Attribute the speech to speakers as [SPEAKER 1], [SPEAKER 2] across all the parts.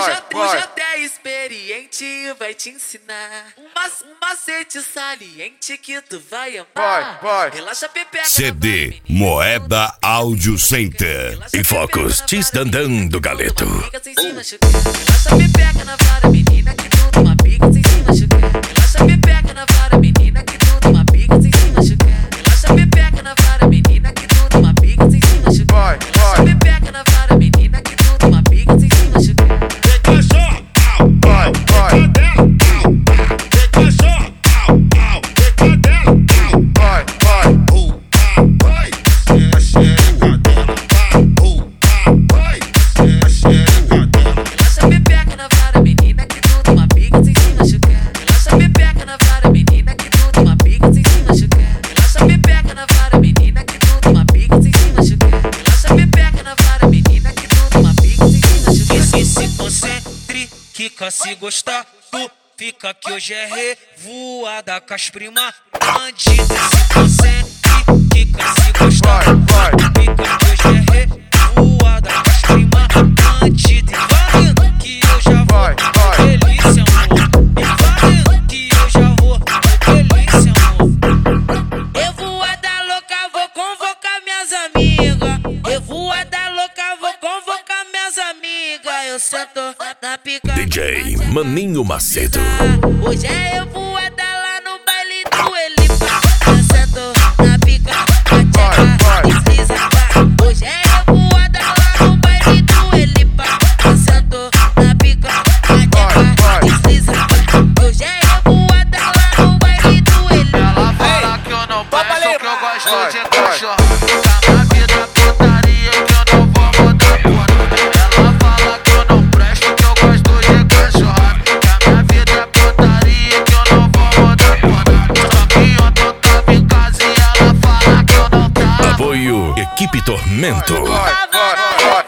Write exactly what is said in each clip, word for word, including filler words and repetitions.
[SPEAKER 1] já, tu já é experiente e vai te ensinar um, mac, um macete saliente que tu vai amar.
[SPEAKER 2] Vai, vai.
[SPEAKER 1] Relaxa, pepeca.
[SPEAKER 3] C D Moeda Audio Center. Em Focos, Tisdandan do Galeto.
[SPEAKER 1] Relaxa, pepeca na vara, menina, que tudo uma pica sem se machucar. Relaxa, pepeca na vara, menina, que tudo uma pica sem se machucar. Relaxa, pepeca na vara, menina, que tudo uma pica sem se machucar. Relaxa, pepeca na vara, menina, que tudo uma pica sem se machucar.
[SPEAKER 2] Vai, vai. Vai, vai.
[SPEAKER 1] Relaxa, pepeca na vara, menina, que tudo uma pica sem se machucar. Relaxa, pepeca na vara, menina, que tudo uma pica sem se machucar. Relaxa, pepeca na vara, menina, que tudo uma pica sem se machucar. Relaxa, pepeca na vara, menina, que tudo uma pica sem se machucar.
[SPEAKER 4] E se concentre, Kika, se gostar, tu fica que hoje é revoada com as primas bandidas. Se concentre, Kika, se gostar,
[SPEAKER 2] Vai, vai.
[SPEAKER 4] tu fica que hoje é revoada com as primas bandidas. E vai indo que eu já vou,
[SPEAKER 2] Vai, vai.
[SPEAKER 4] delícia, amor. E vai indo que eu já vou, delícia, amor. Eu vou a da louca, vou convocar minhas amigas. Eu vou a da louca, vou convocar minhas amigas. Eu sento na pica.
[SPEAKER 3] D J Maninho Macedo.
[SPEAKER 4] Hoje é eu vou a da lá no baile do Elipa. Eu sento na pica,
[SPEAKER 2] Vai, vai.
[SPEAKER 4] desliza, vai. Hoje é eu vou a da lá no baile do Elipa. Eu sento na pica,
[SPEAKER 2] Vai, vai.
[SPEAKER 4] desliza, vai. Hoje é eu vou a da lá no baile do Elipa.
[SPEAKER 5] Ela fala que eu não presto, que eu gosto
[SPEAKER 2] Vai,
[SPEAKER 5] de
[SPEAKER 2] vai.
[SPEAKER 5] cachorro. Tá na vida putaria que eu não vou mudar porra. Ela fala que eu não presto, que eu gosto de cachorro. Que a minha vida é putaria que eu não vou mudar porra. Só que ontem eu tava em casa e ela fala que eu não tava.
[SPEAKER 3] Apoio Equipe Tormento.
[SPEAKER 2] Vai, vai, vai.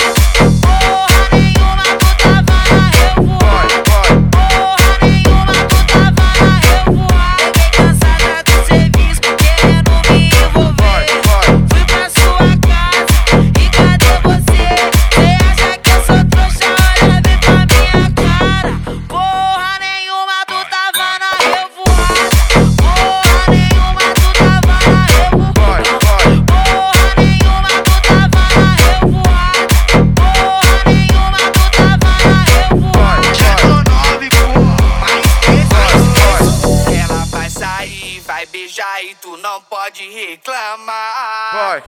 [SPEAKER 4] Porra nenhuma, tu tava na revoada.
[SPEAKER 2] Vai, vai.
[SPEAKER 4] Porra nenhuma, tu tava na revoada. Fiquei cansada do serviço, querendo me envolver.
[SPEAKER 2] Vai, vai.
[SPEAKER 4] Fui pra sua casa e cadê você? Cê acha que eu sou trouxa? Olha, vem pra minha cara. Porra nenhuma, tu tava na revoada. Porra nenhuma, tu tava na revoada.
[SPEAKER 2] Vai, vai.
[SPEAKER 4] Porra nenhuma, tu tava na revoada. Porra nenhuma, tu tava na revoada.
[SPEAKER 5] Chegou nove, porra.
[SPEAKER 2] Vai,
[SPEAKER 5] Ela vai sair, vai beijar e tu não pode reclamar.
[SPEAKER 2] vai.